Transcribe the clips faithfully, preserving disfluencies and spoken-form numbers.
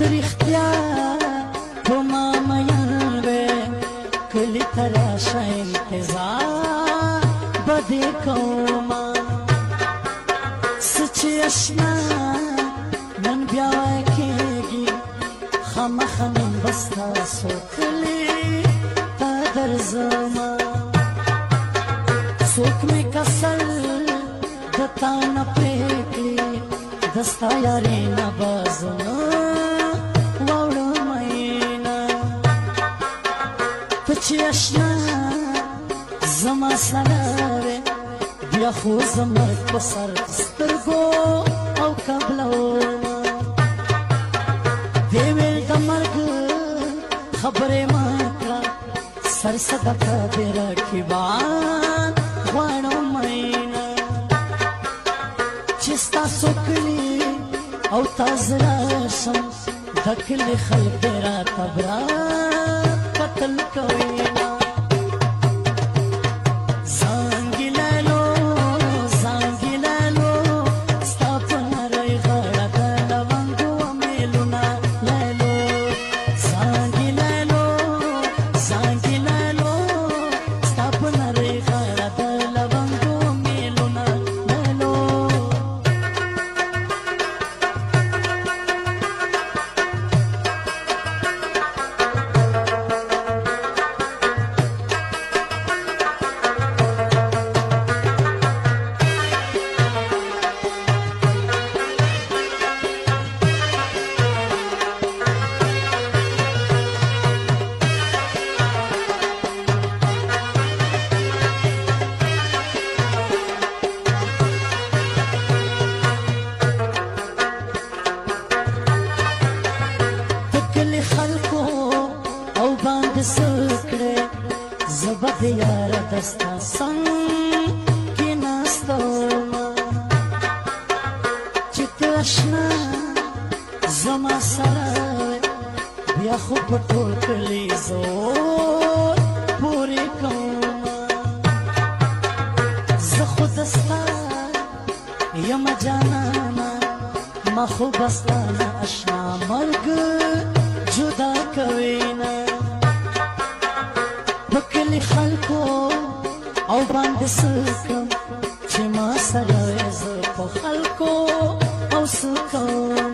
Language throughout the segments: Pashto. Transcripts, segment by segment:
رښتیا په ما مین وې کلي ته راشه انتظار به دې کومه څه چې اشنا نن بیا وای کېږي خامخا نن به ستاسو کلي ته درځمه څوک مې کسل د تا نه پرېکړي د ستا یارې نه به زه نه واوړم مینه ته چې اشنا زما سره وې بیا خو زه مرګ په سر سترګو او قبلومه دې ویل د مرګ خبرې مه کړه سر صدقه دې رقیبان غواړم مینه چې ستاسو کلي او تا زه راشم د کلي خلک دې راته برات قتل کوینه زبد یار دستا سنگ کی ناستوما چت اشنا زما سره بیا خو په ټول کلي زور پورې کومه زه خو دستا یم جانانا ما خو بستانه اشنا مرګ جدا کوینه بکلی خلکو او باندې سکم چې ما سره زه په خلکو او سکم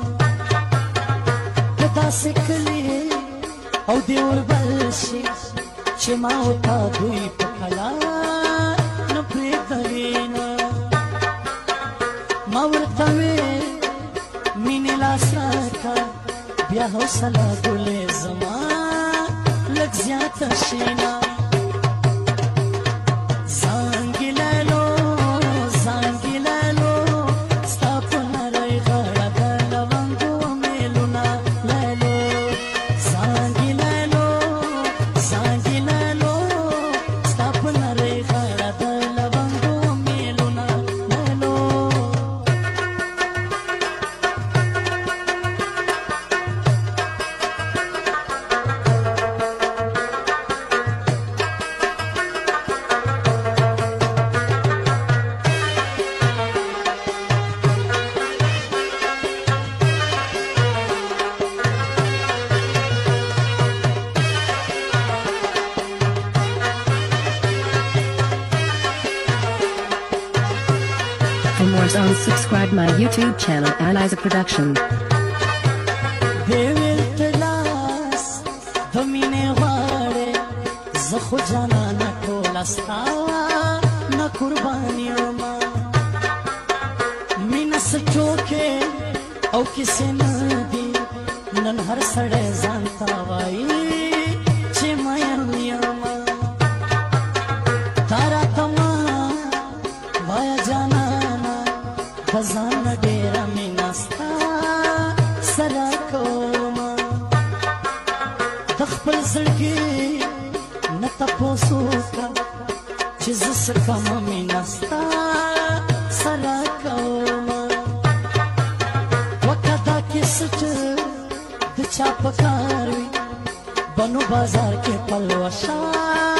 په داسې کلي او دې وربل شي چې ما وتا دوی په کلا نه پرېږدوینه ما ورته وې مینې لاس راکړه بیا حوصله ګلې زما لږ زیاته شینا زانګي لالو زانګي لالو ستا په نرۍ غاړه د لونګو میلونه لالو زانګي لالو زانګي لالو ستا په نرۍ غاړه د لونګو میلونه لالو For more songs, subscribe my YouTube channel, Analyzer Production. دیویل تلاس دمینه غاړه زخو جانا نکول استا نا قربانیوما مینا سچوکه او کسی ندی نن هر سړی ځانتا وایي چې مین یوما تارا تما وایا جانا خزان ډیره مینا ستا سره کومه د خپل زړګي نه تپوس وکړه چې زه څه کومه مینا ستا سره کومه وکړه دا کیسه چې د چا په کار وي بنو بازار کې پلوشه